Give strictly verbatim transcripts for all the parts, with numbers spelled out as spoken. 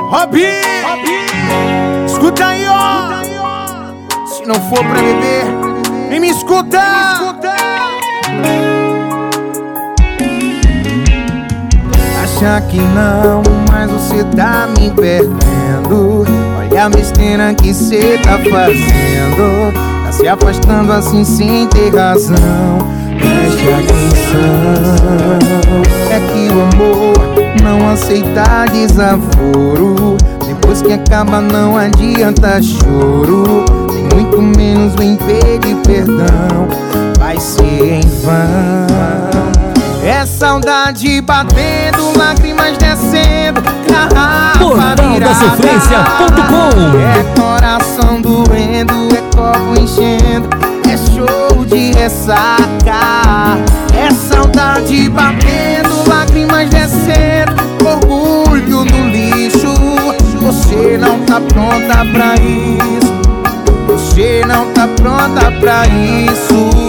Robin, escuta aí, ó. Se não for pra beber, vem me escutar. Acha que não, mas você tá me perdendo. Olha a besteira que cê tá fazendo. Tá se afastando assim sem ter razão. Preste atenção. É que o amor não aceita desaforo. Depois que acaba não adianta choro. Nem muito menos vem pedir perdão. Vai ser em vão. É saudade batendo, lágrimas descendo, garrafa virada. Sofrência ponto com. É coração doendo, é copo enchendo, é show de ressaca. É saudade batendo, lágrimas descendo, orgulho no lixo. Você não tá pronta pra isso. Você não tá pronta pra isso.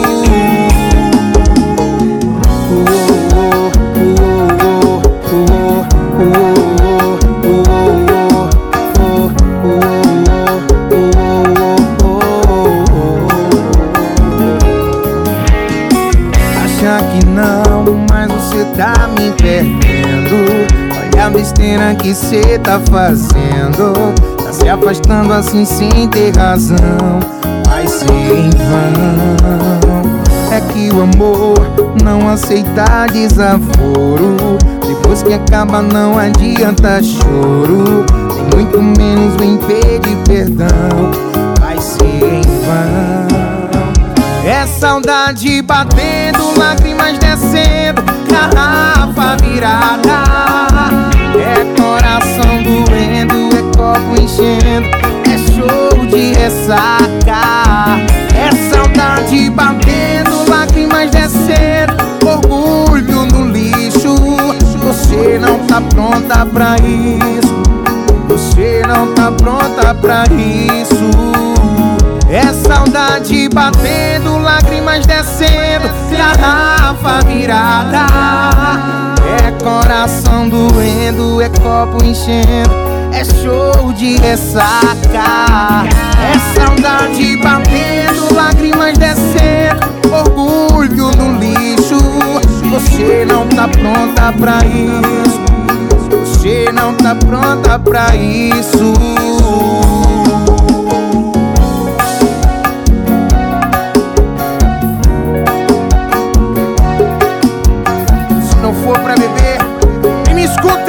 Acha que não, mas você tá me perdendo. Olha a besteira que cê tá fazendo. Tá se afastando assim sem ter razão. Vai ser em vão. É que o amor não aceita desaforo. Depois que acaba não adianta choro. Nem muito menos vem pedir perdão. Vai ser em vão. É saudade batendo, lágrimas descendo, garrafa virada. É coração doendo, é copo enchendo, é show de ressaca. É saudade batendo, lágrimas descendo, orgulho no lixo. Você não tá pronta pra isso. Você não tá pronta pra isso. É saudade batendo, lágrimas descendo, garrafa virada. É coração doendo, é copo enchendo, é show de ressaca. É saudade batendo, lágrimas descendo, orgulho no lixo. Você não tá pronta pra isso. Você não tá pronta pra isso. Se não for pra beber, vem me escuta.